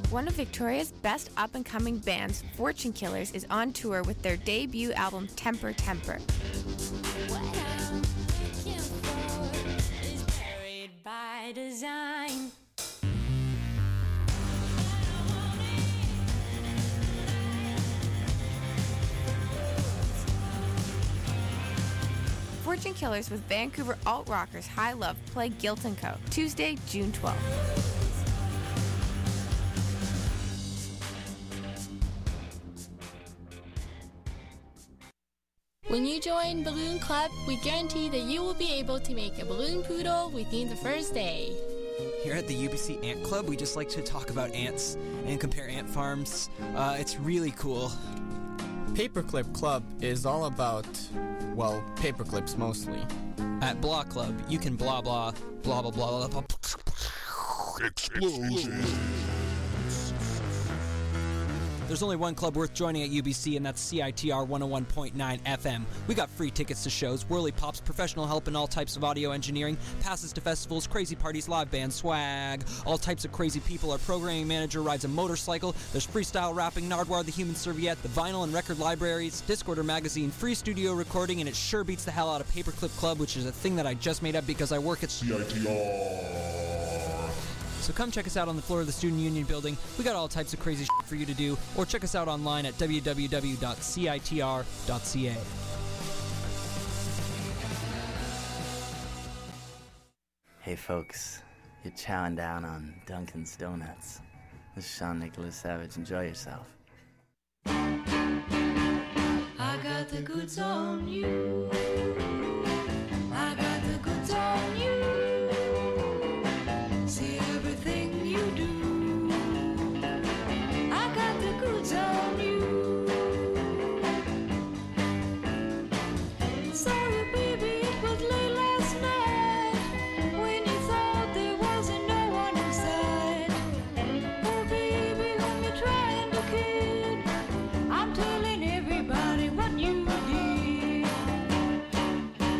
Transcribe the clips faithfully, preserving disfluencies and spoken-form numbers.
One of Victoria's best up-and-coming bands, Fortune Killers, is on tour with their debut album, Temper Temper. What I'm looking for is buried by design. Fortune Killers with Vancouver alt-rockers High Love play Guilt and Co. Tuesday, June twelfth. When you join Balloon Club, we guarantee that you will be able to make a balloon poodle within the first day. Here at the U B C Ant Club, we just like to talk about ants and compare ant farms. Uh, it's really cool. Paperclip Club is all about, well, paperclips mostly. At Blah Club, you can blah blah, blah blah blah blah blah. Explosion. There's only one club worth joining at U B C, and that's C I T R one oh one point nine F M. We got free tickets to shows, whirly pops, professional help in all types of audio engineering, passes to festivals, crazy parties, live band swag, all types of crazy people. Our programming manager rides a motorcycle. There's freestyle rapping, Nardwar the Human Serviette, the vinyl and record libraries, Discorder magazine, free studio recording, and it sure beats the hell out of Paperclip Club, which is a thing that I just made up because I work at C I T R. So come check us out on the floor of the Student Union building. We got all types of crazy shit for you to do, or check us out online at w w w dot c i t r dot c a. Hey folks, you're chowing down on Dunkin's Donuts. This is Sean Nicholas Savage. Enjoy yourself. I got the goods on you. I got the goods on you. See everything you do. I got the goods on you. Sorry, baby, it was late last night when you thought there wasn't no one inside. Oh, baby, when you're trying to kid, I'm telling everybody what you did.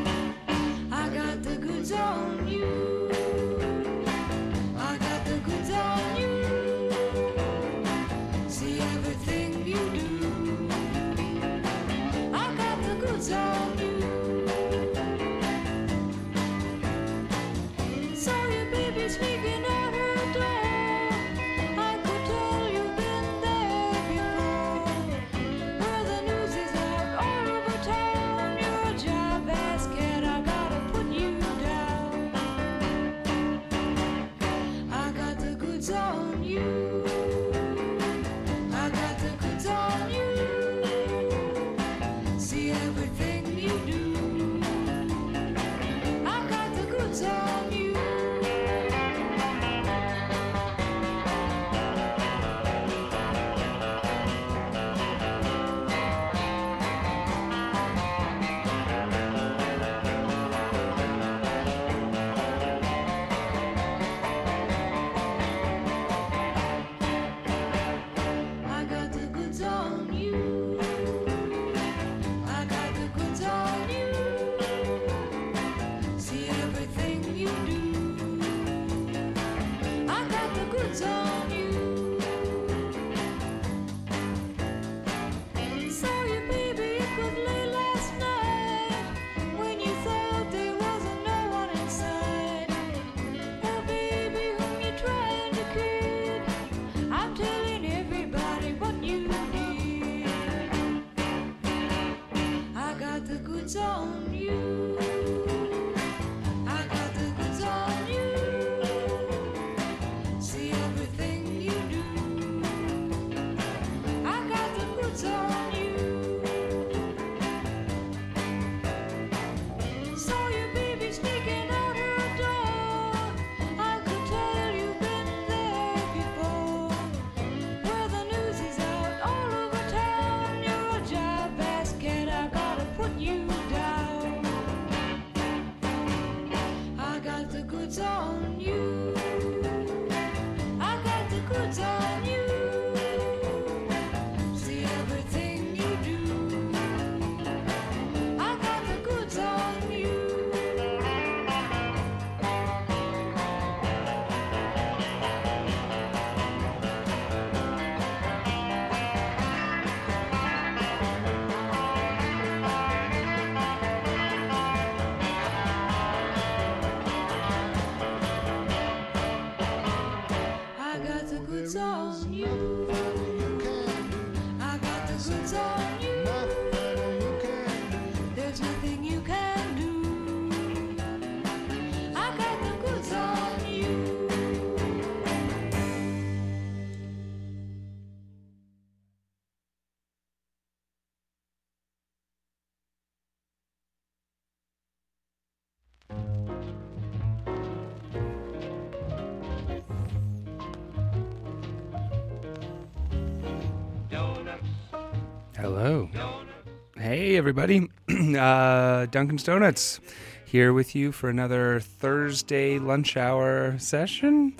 Hello. Hey, everybody. uh, Dunkin's Donuts here with you for another Thursday lunch hour session.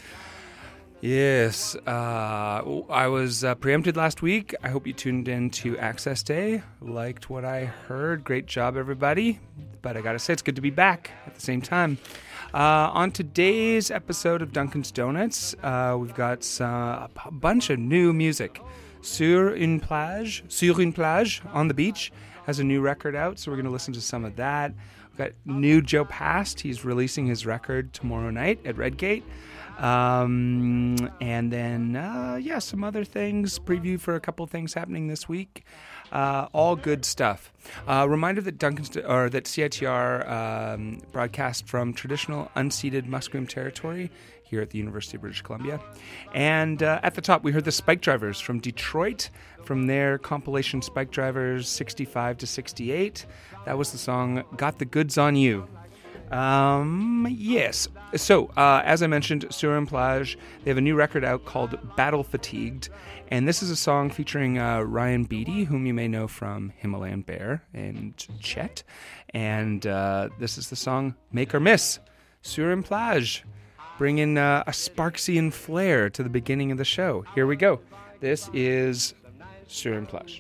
Yes, uh, I was uh, preempted last week. I hope you tuned in to Access Day. Liked what I heard. Great job, everybody. But I gotta say, it's good to be back at the same time. Uh, on today's episode of Dunkin's Donuts, uh, we've got some, a b- bunch of new music. Sur une plage, Sur une plage, on the beach, has a new record out, so we're going to listen to some of that. We've got new Joe Past. He's releasing his record tomorrow night at Redgate. Um, and then, uh, yeah, some other things, preview for a couple things happening this week. Uh, all good stuff. Uh, reminder that Duncan's, or that C I T R um, broadcast from traditional unceded Musqueam territory here at the University of British Columbia. And uh, at the top, we heard the Spike Drivers from Detroit, from their compilation Spike Drivers sixty-five to sixty-eight. That was the song Got the Goods on You. Um, yes. So, uh, as I mentioned, Sur une plage, they have a new record out called Battle Fatigued, and this is a song featuring uh, Ryan Beatty, whom you may know from Himalayan Bear and Chet, and uh, this is the song Make or Miss, Sur une plage, bringing uh, a Sparksian flair to the beginning of the show. Here we go. This is Sur une plage.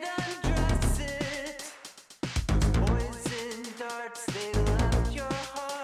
Poison darts, they left your heart.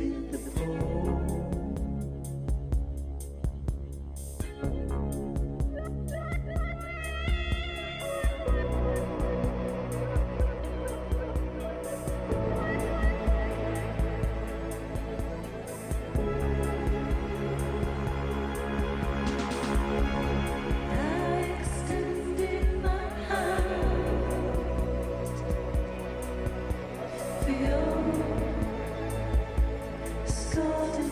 Feel scolded.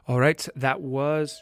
All right, that was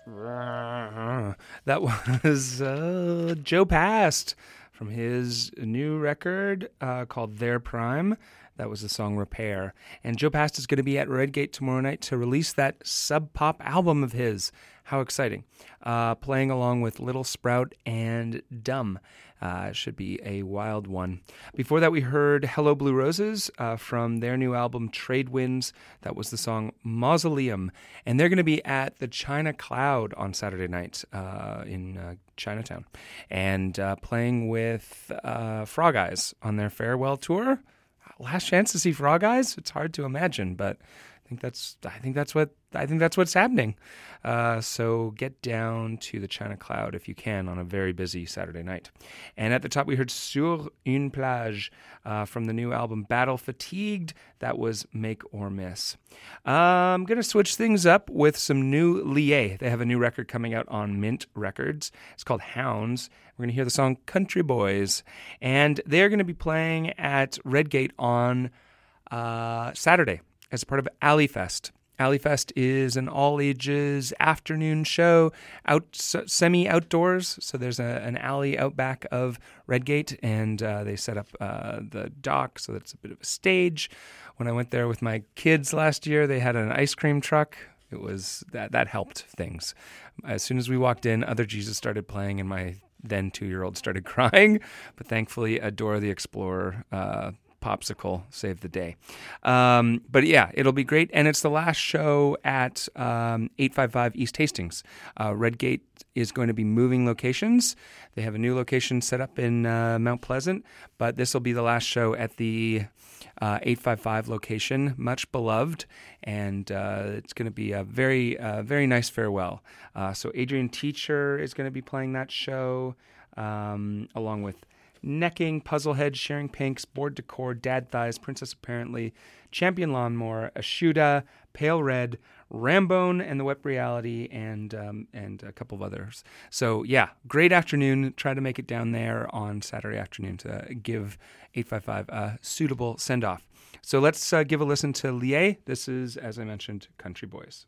that was uh, Joe Past from his new record uh, called Their Prime. That was the song Repair. And Joe Past is going to be at Redgate tomorrow night to release that sub-pop album of his. How exciting. Uh, playing along with Little Sprout and Dumb. Uh, should be a wild one. Before that, we heard Hello Blue Roses uh, from their new album Trade Winds. That was the song Mausoleum. And they're going to be at the China Cloud on Saturday night uh, in uh, Chinatown. And uh, playing with uh, Frog Eyes on their farewell tour. Last chance to see Frog Eyes? It's hard to imagine, but I think that's I think that's what I think that's what's happening. Uh, so get down to the China Cloud if you can on a very busy Saturday night. And at the top, we heard Sur une plage uh, from the new album Battle Fatigued. That was Make or Miss. Uh, I'm going to switch things up with some new Lié. They have a new record coming out on Mint Records. It's called Hounds. We're going to hear the song Country Boys. And they're going to be playing at Redgate on uh, Saturday as a part of Alley Fest. Alley Fest is an all-ages afternoon show, out semi-outdoors. So there's a, an alley out back of Redgate, and uh, they set up uh, the dock so that it's a bit of a stage. When I went there with my kids last year, they had an ice cream truck. It was that that helped things. As soon as we walked in, Other Jesus started playing, and my then two-year-old started crying. But thankfully, Dora the Explorer uh, popsicle saved the day. Um, but yeah, it'll be great. And it's the last show at um, eight fifty-five East Hastings. Uh, Redgate is going to be moving locations. They have a new location set up in uh, Mount Pleasant, but this will be the last show at the uh, eight fifty-five location, much beloved, and uh, it's going to be a very, uh, very nice farewell. Uh, so Adrian Teacher is going to be playing that show, um, along with Necking, Puzzlehead, Sharing Pinks, Board Decor, Dad Thighs, Princess Apparently, Champion Lawnmower, Ashuda, Pale Red, Rambone, and The Wet Reality, and um, and a couple of others. So yeah, great afternoon. Try to make it down there on Saturday afternoon to give eight fifty-five a suitable send-off. So let's uh, give a listen to Lié. This is, as I mentioned, Country Boys.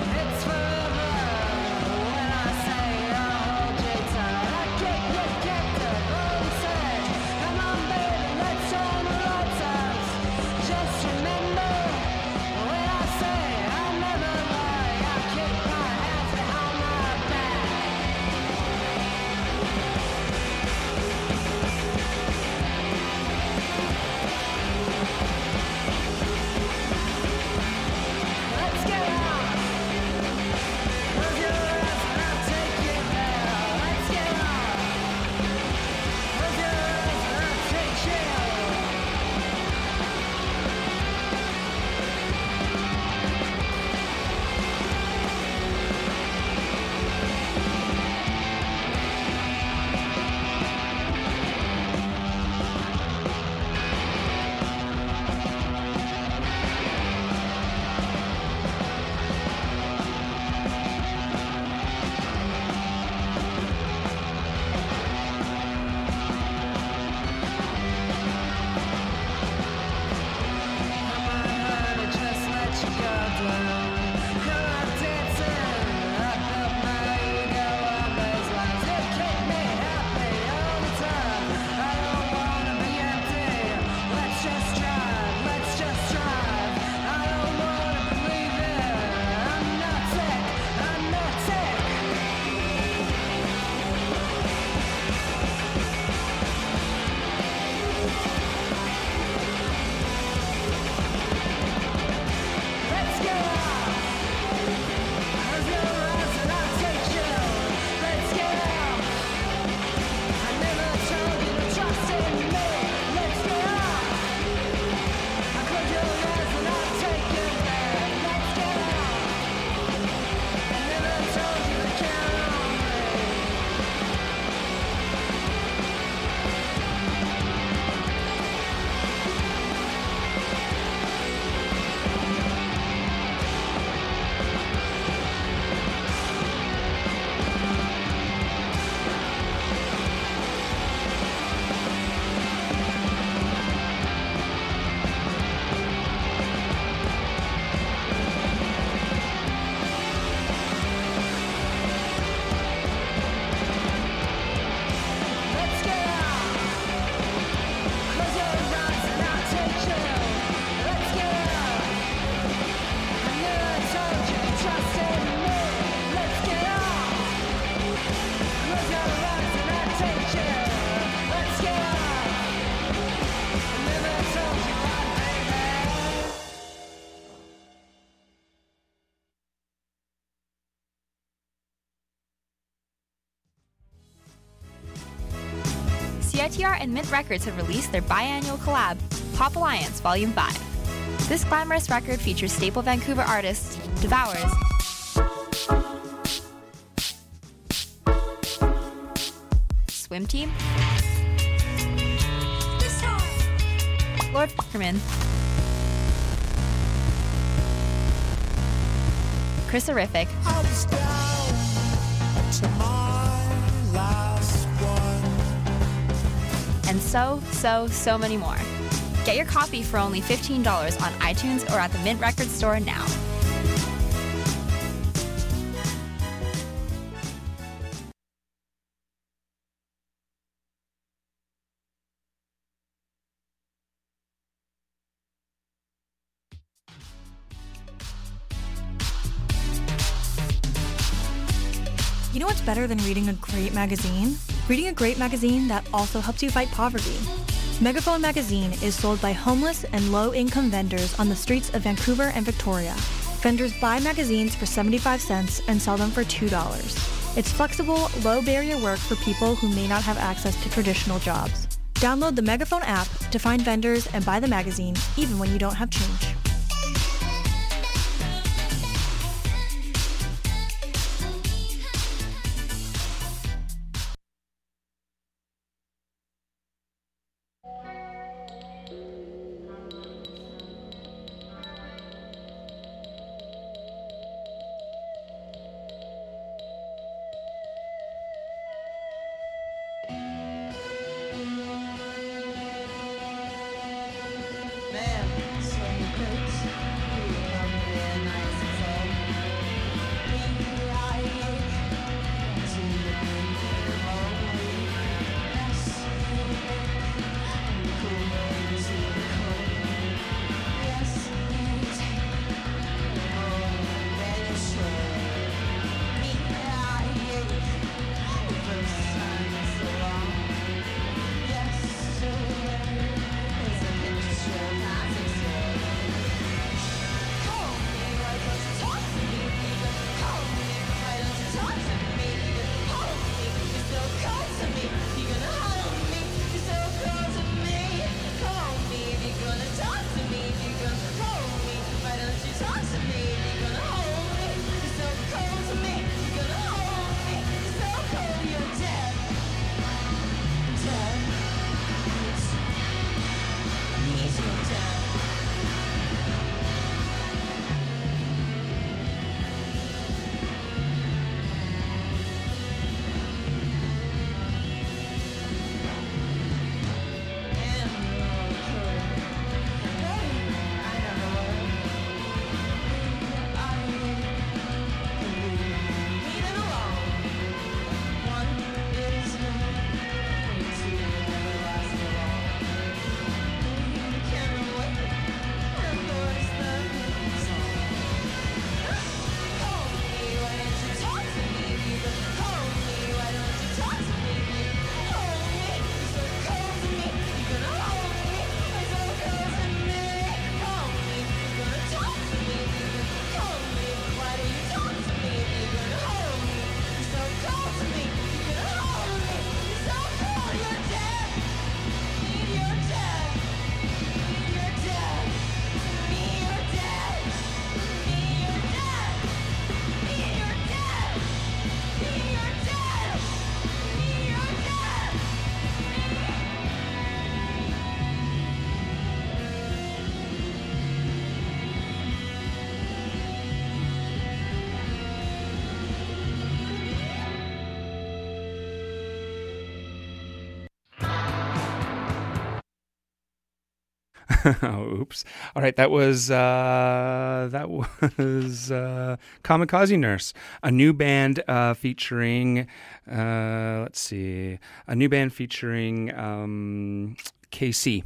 It's forever when I say I'll hold you tight. I get, get, get I T R and Mint Records have released their biannual collab, Pop Alliance Volume five. This glamorous record features staple Vancouver artists Devours, Swim Team, Lord Fuckerman, Chris Horrific, and so, so, so many more. Get your copy for only fifteen dollars on iTunes or at the Mint Records store now. You know what's better than reading a great magazine? Reading a great magazine that also helps you fight poverty. Megaphone Magazine is sold by homeless and low-income vendors on the streets of Vancouver and Victoria. Vendors buy magazines for seventy-five cents and sell them for two dollars. It's flexible, low-barrier work for people who may not have access to traditional jobs. Download the Megaphone app to find vendors and buy the magazine, even when you don't have change. Oh, oops. All right, that was uh, that was uh, Kamikaze Nurse, a new band uh, featuring. Uh, let's see, a new band featuring um, K C.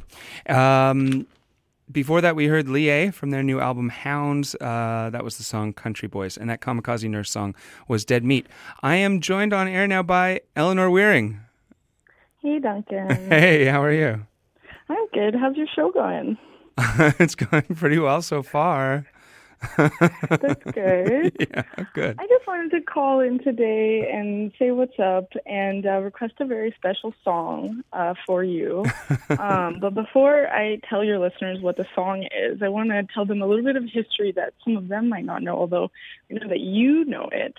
Um, before that, we heard Lie from their new album Hounds. Uh, that was the song Country Boys, and that Kamikaze Nurse song was Dead Meat. I am joined on air now by Eleanor Wearing. Hey, Duncan. Hey, how are you? I'm good. How's your show going? It's going pretty well so far. That's good. Yeah, good. I just wanted to call in today and say what's up and uh, request a very special song uh, for you. um, but before I tell your listeners what the song is, I want to tell them a little bit of history that some of them might not know, although I know that you know it.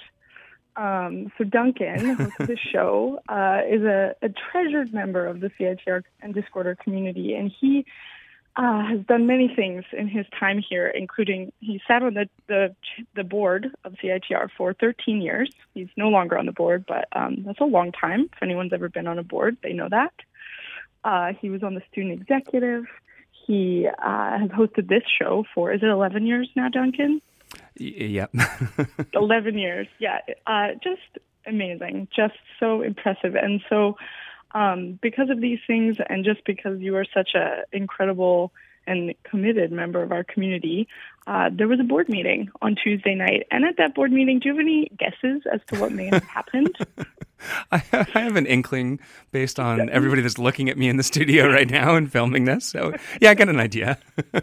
Um, so Duncan, host of the show, uh, is a, a treasured member of the C I T R and Discorder community, and he uh, has done many things in his time here, including he sat on the, the the board of C I T R for thirteen years. He's no longer on the board, but um, that's a long time. If anyone's ever been on a board, they know that. Uh, he was on the student executive. He uh, has hosted this show for, is it eleven years now, Duncan? Yeah. eleven years. Yeah. Uh, just amazing. Just so impressive. And so um, because of these things and just because you are such an incredible and committed member of our community, uh, there was a board meeting on Tuesday night. And at that board meeting, do you have any guesses as to what may have happened? I, I have an inkling based on everybody that's looking at me in the studio right now and filming this. So, yeah, I got an idea.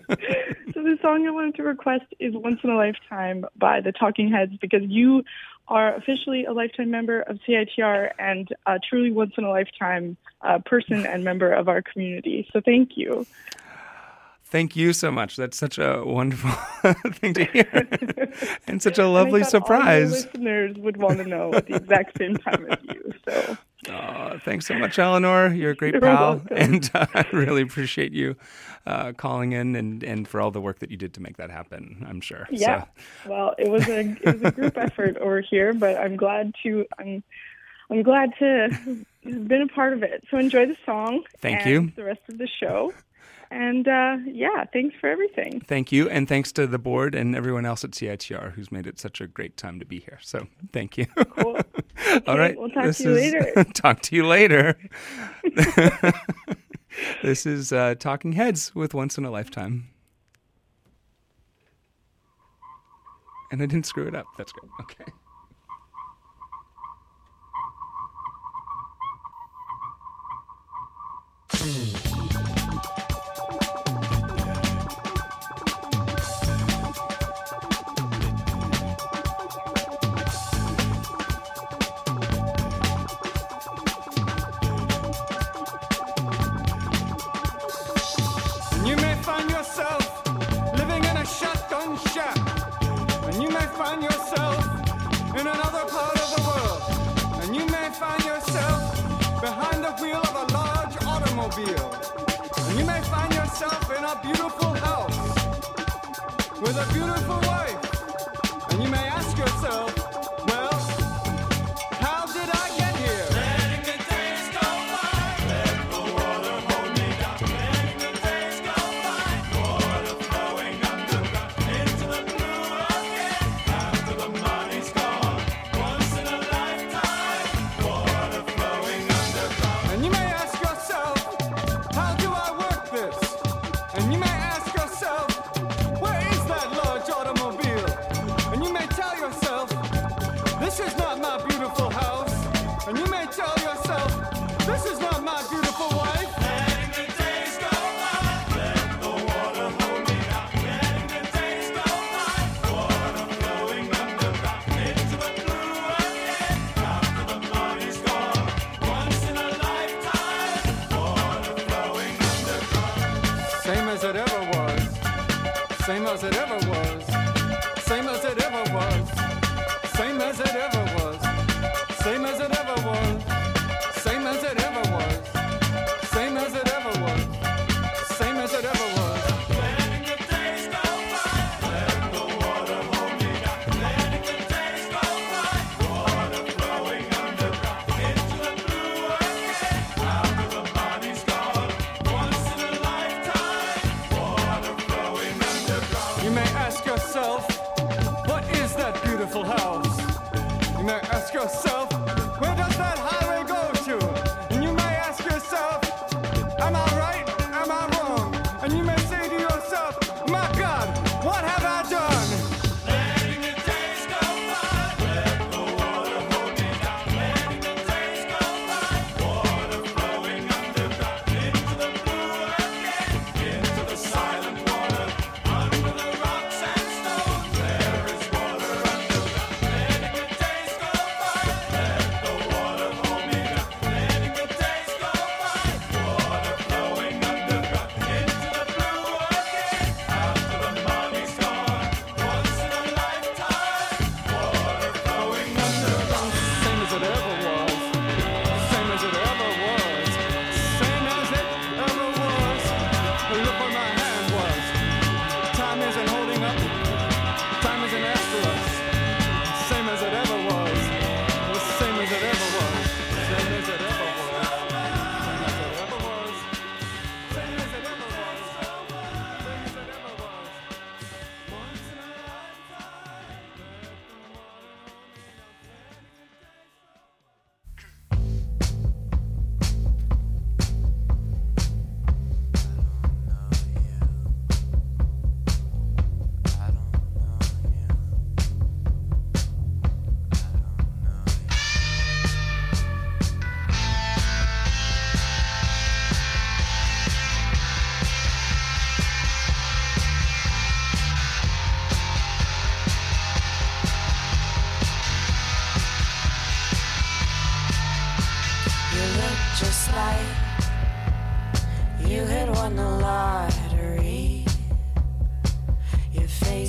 So the song I wanted to request is Once in a Lifetime by the Talking Heads, because you are officially a lifetime member of C I T R and a truly once in a lifetime uh, person and member of our community. So thank you. Thank you so much. That's such a wonderful thing to hear, and such a lovely and I thought surprise. All your listeners would want to know at the exact same time as you. So, oh, thanks so much, Eleanor. You're a great You're pal, welcome. and uh, I really appreciate you uh, calling in and, and for all the work that you did to make that happen. I'm sure. Yeah. So. Well, it was a it was a group effort over here, but I'm glad to I'm I'm glad to have been a part of it. So enjoy the song. Thank and you. The rest of the show. And, uh, yeah, thanks for everything. Thank you, and thanks to the board and everyone else at C I T R who's made it such a great time to be here. So thank you. Cool. Okay, All right. We'll talk this to you is, later. Talk to you later. This is uh, Talking Heads with Once in a Lifetime. And I didn't screw it up. That's good. Okay. You may find yourself living in a shotgun shack, and you may find yourself in another part of the world, and you may find yourself behind the wheel of a large automobile, and you may find yourself in a beautiful house with a beautiful wife, and you may ask yourself, well, how did I get here? Letting the days go by, let the water hold me down. Letting the days go by, water flowing underground into the blue again. After the money's gone, once in a lifetime, water flowing underground. And you may ask yourself, how do I work this? And you may ask yourself, where is that large automobile? And you may tell yourself, this is not my beautiful house. And you may tell yourself, this is not my beautiful wife. Letting the days go by, let the water hold me down. Letting the days go by, water flowing underground into the blue again. After the money's gone, once in a lifetime, water flowing underground. Same as it ever was, same as it ever was, same as it ever was, same as it ever was, same as it ever was, same as it ever was, same as it ever was, same as it ever was. Letting the days go by, let the water hold me down. Letting the days go by, water flowing underground into the blue again. After the money's gone, once in a lifetime, water flowing underground. You may ask yourself, what is that beautiful house? You may ask yourself, where does that highway go to? And you may ask yourself, am I right? Am I wrong? And you may say to yourself, my God, what have I done? Letting the days go by, let the water hold me down. Letting the days go by, water flowing underground into the blue again, into the silent water, under the rocks and stones,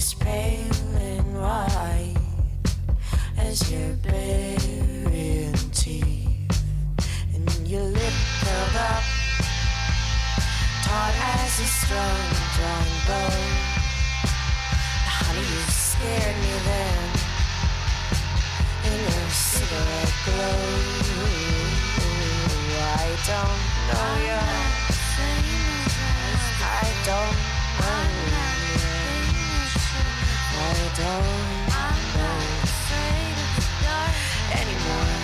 as pale and white as your barren teeth, and your lip curled up, taut as a strong, drawn bow. Honey, you scared me then, in your cigarette glow. I don't know you, I don't know you, I don't know anymore.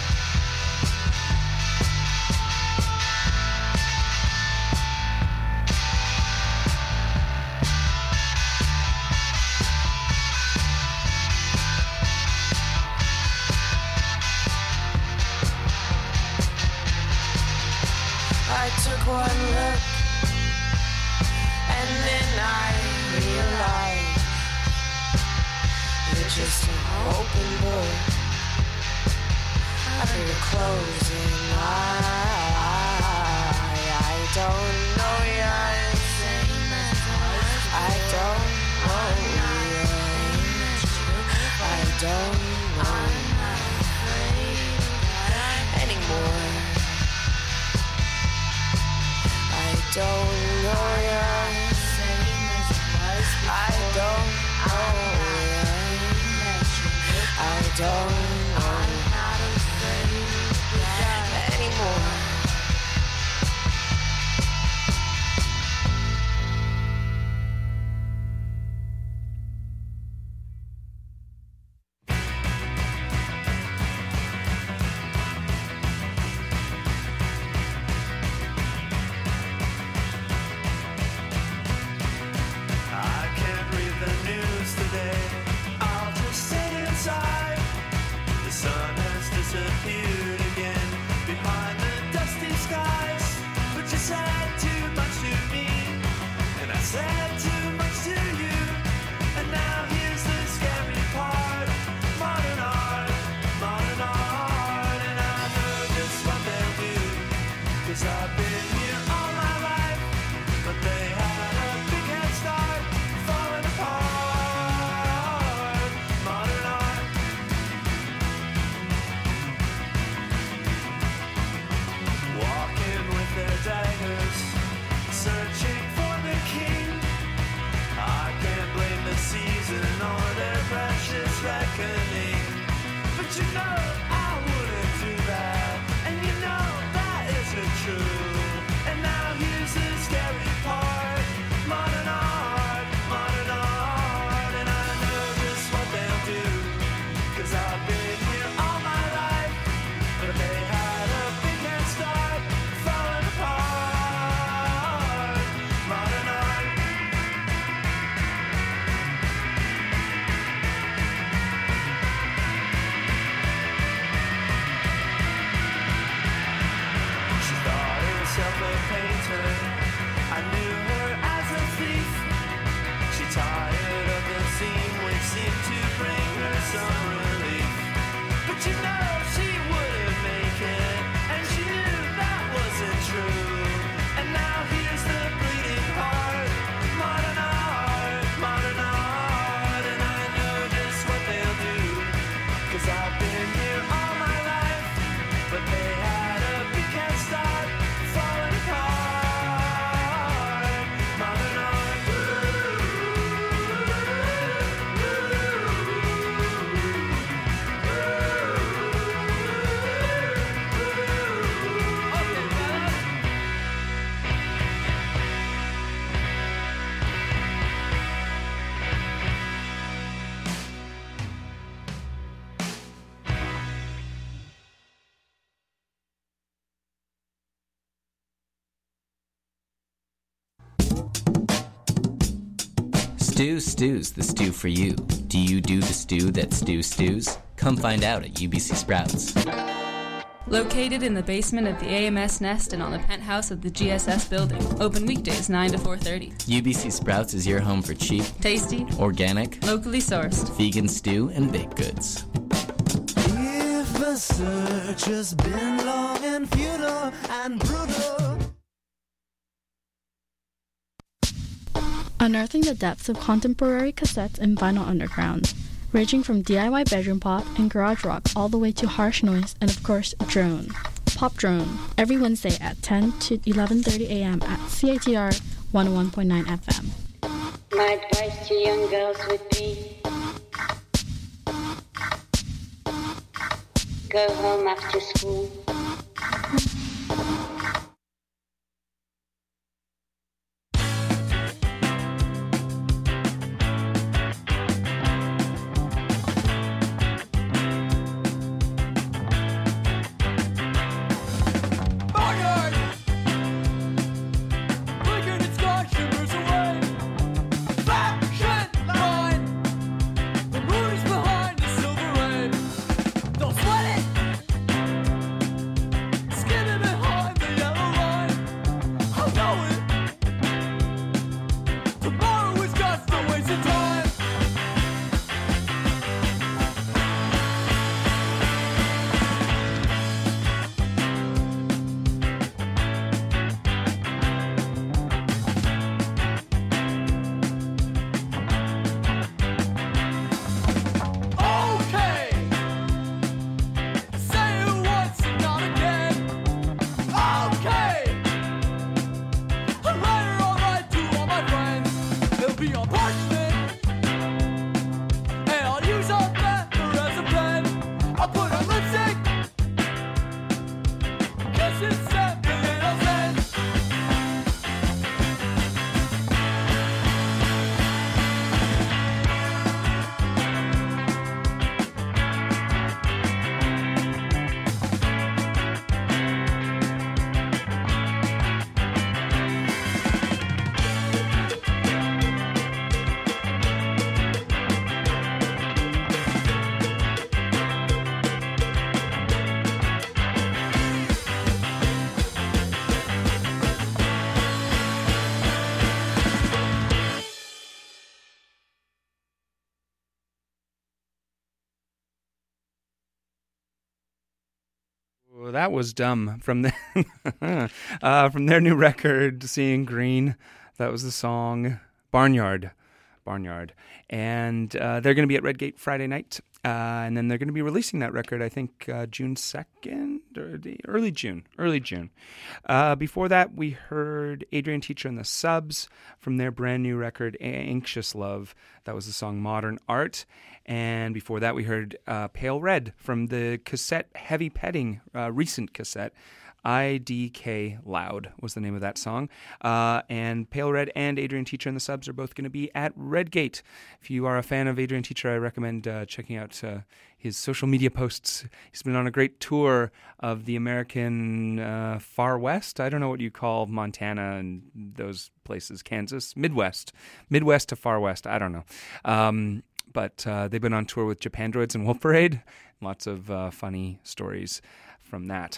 I took one look, and then I realized you're just an open book under your closing eye. I don't know yet, I don't know yet, I don't know anymore. I don't know yet, I don't know yet, I don't know anymore. Stew Stews, the stew for you. Do you do the stew that stew stews? Come find out at U B C Sprouts. Located in the basement of the A M S Nest and on the penthouse of the G S S building. Open weekdays nine to four thirty. U B C Sprouts is your home for cheap, tasty, organic, locally sourced, vegan stew and baked goods. If the search has been long and futile and brutal. Unearthing the depths of contemporary cassettes and vinyl underground, ranging from D I Y bedroom pop and garage rock all the way to harsh noise and of course drone. Pop Drone, every Wednesday at ten to eleven thirty a.m. at C I T R one oh one point nine F M. My advice to young girls would be, go home after school. That was dumb from the, uh, from their new record, Seeing Green. That was the song Barnyard. Barnyard. And uh, they're going to be at Redgate Friday night. Uh, and then they're going to be releasing that record, I think, uh, June second, or the early June. Early June. Uh, before that, we heard Adrian Teacher and the Subs from their brand new record, Anxious Love. That was the song Modern Art. And before that, we heard uh, Pale Red from the cassette Heavy Petting, uh, recent cassette. I D K Loud was the name of that song. Uh, and Pale Red and Adrian Teacher and the Subs are both going to be at Redgate. If you are a fan of Adrian Teacher, I recommend uh, checking out uh, his social media posts. He's been on a great tour of the American uh, Far West. I don't know what you call Montana and those places, Kansas, Midwest. Midwest to Far West, I don't know. Um, but uh, they've been on tour with Japandroids and Wolf Parade. Lots of uh, funny stories from that.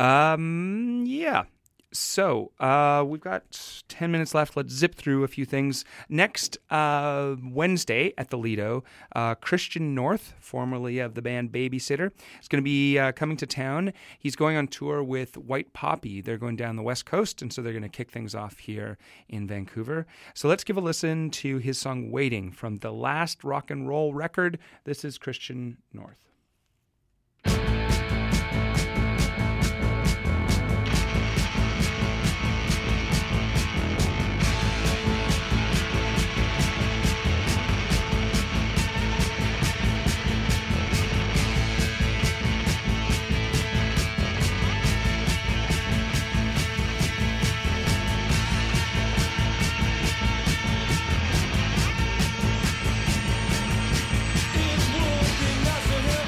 Um, yeah. So uh, we've got ten minutes left. Let's zip through a few things. Next uh, Wednesday at the Lido, uh, Christian North, formerly of the band Babysitter, is going to be uh, coming to town. He's going on tour with White Poppy. They're going down the West Coast, and so they're going to kick things off here in Vancouver. So let's give a listen to his song Waiting from the last rock and roll record. This is Christian North. It's working as a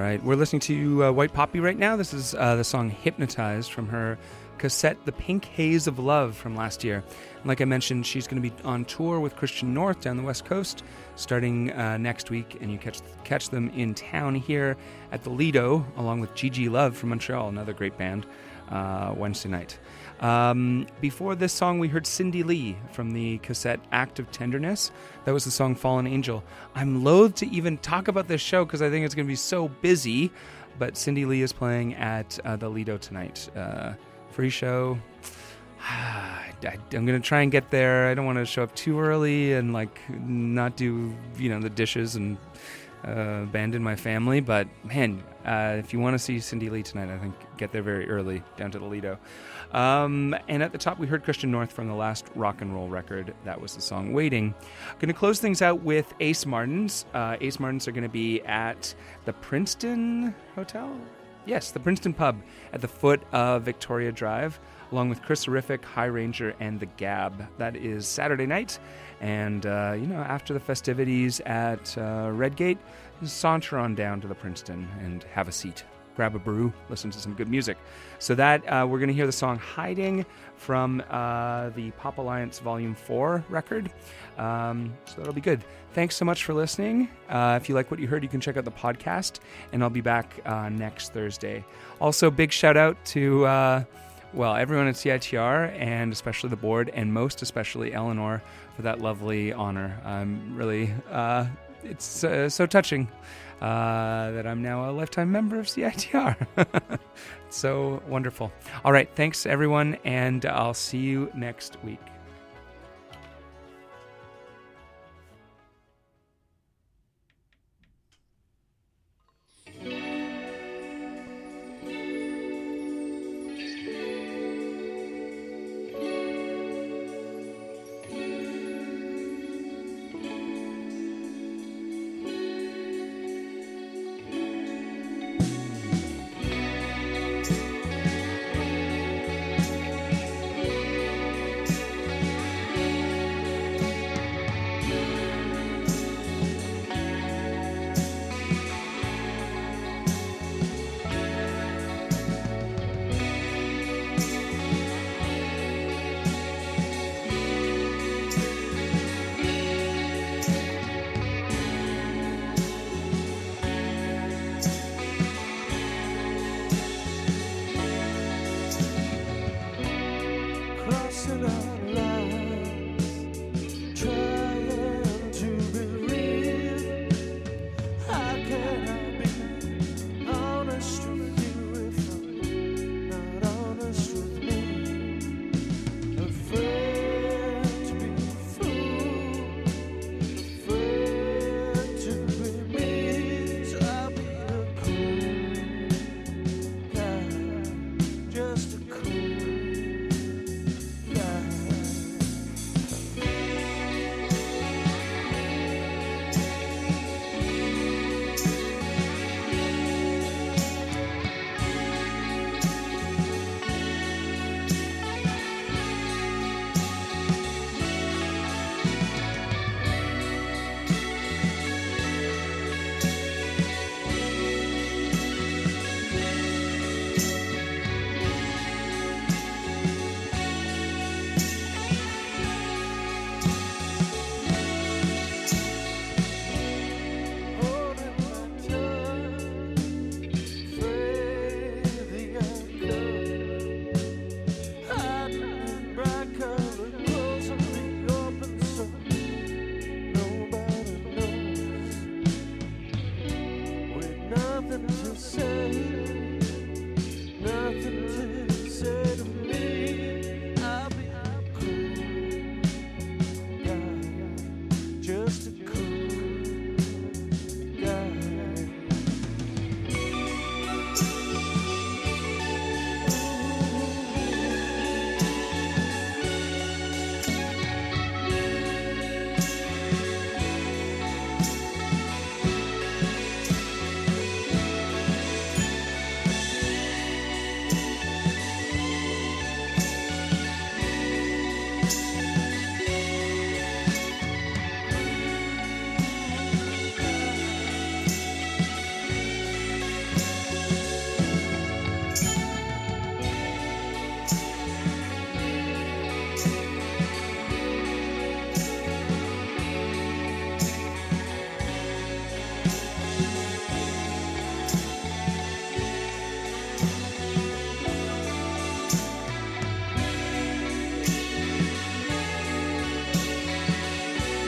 right, we're listening to uh, White Poppy right now. This is uh, the song Hypnotized from her cassette The Pink Haze of Love from last year. And like I mentioned, she's going to be on tour with Christian North down the West Coast starting uh, next week, and you catch catch them in town here at the Lido along with Gigi Love from Montreal, another great band, uh, Wednesday night. Um, before this song, we heard Cindy Lee from the cassette Act of Tenderness. That was the song Fallen Angel. I'm loath to even talk about this show because I think it's going to be so busy, but Cindy Lee is playing at uh, the Lido tonight. Uh, free show. I, I'm going to try and get there. I don't want to show up too early and like not do, you know, the dishes and uh, abandon my family. But man, uh, if you want to see Cindy Lee tonight, I think get there very early down to the Lido. Um, and at the top, we heard Christian North from the last rock and roll record. That was the song Waiting. Going to close things out with Ace Martins. Uh, Ace Martins are going to be at the Princeton Hotel? Yes, the Princeton Pub at the foot of Victoria Drive, along with Chris Horrific, High Ranger, and The Gab. That is Saturday night. And, uh, you know, after the festivities at uh, Redgate, saunter on down to the Princeton and have a seat. Grab a brew, listen to some good music. So that, uh, we're going to hear the song Hiding from uh, the Pop Alliance Volume four record. Um, so that'll be good. Thanks so much for listening. Uh, if you like what you heard, you can check out the podcast, and I'll be back uh, next Thursday. Also, big shout out to, uh, well, everyone at C I T R, and especially the board, and most especially Eleanor for that lovely honor. I'm really, uh, it's uh, so touching. Uh, that I'm now a lifetime member of C I T R. So wonderful. All right, thanks everyone, and I'll see you next week.